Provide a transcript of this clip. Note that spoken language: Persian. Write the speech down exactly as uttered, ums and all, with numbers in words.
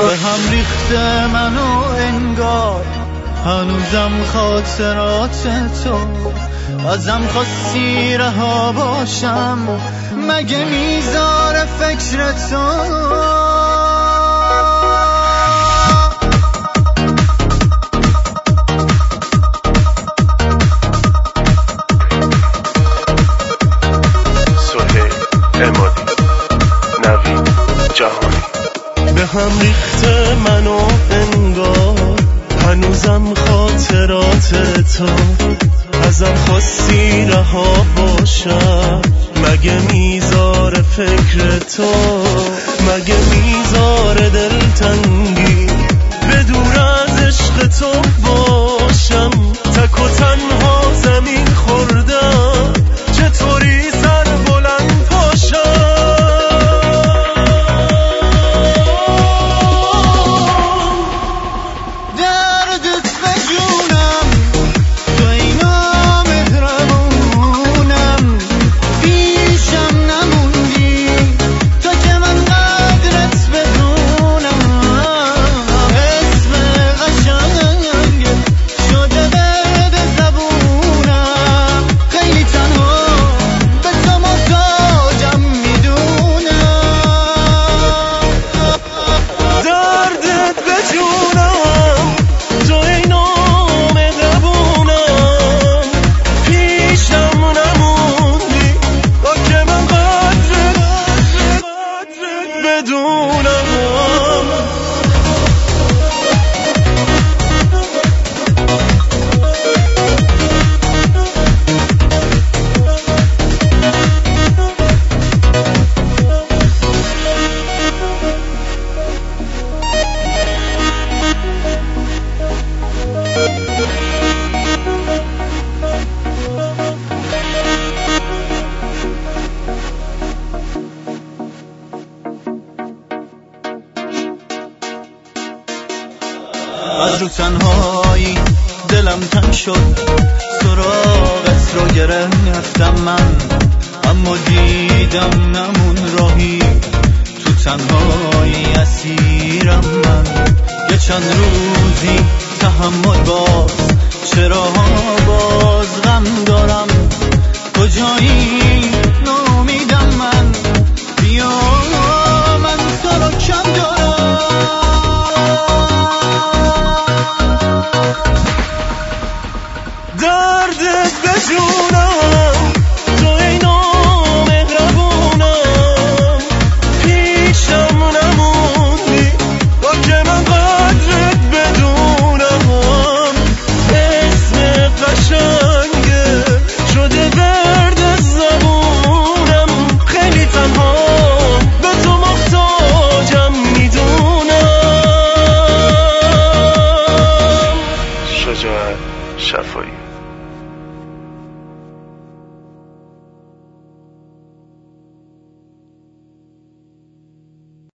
به هم ریخته منو انگار، هنوزم خاطرات تو. ازم خواستی رها باشم، مگه میذاره فکر تو؟ امادی نوید جهانی. به هم ریخته منو انگار، هنوزم خاطرات تو. ازم خواستی رها باشم، مگه میذاره فکر تو؟ مگه میذاره دلتنگی به دور از عشق تو باشم؟ تک و تنها زمین خوردم، چطوری سر بلند پاشم؟ دردت به جونم، تو اینا مهربونم، پیشم نموندی تا که من قدرت بدونم. اسم قشنگ شده به زبونم، خیلی تنها به تو محتاجم میدونم. دردت به جونم، تو اینا مهربونم، پیشم نموندی تا که من قدرت بدونم. از رو تنهایی دلم تنگ شد، سراغت رو گرفتم من، اما دیدم نمون راهی، تو تنهایی اسیرم من. یه چند روزی تحمل باز، چرا باز غم دارم؟ کجایی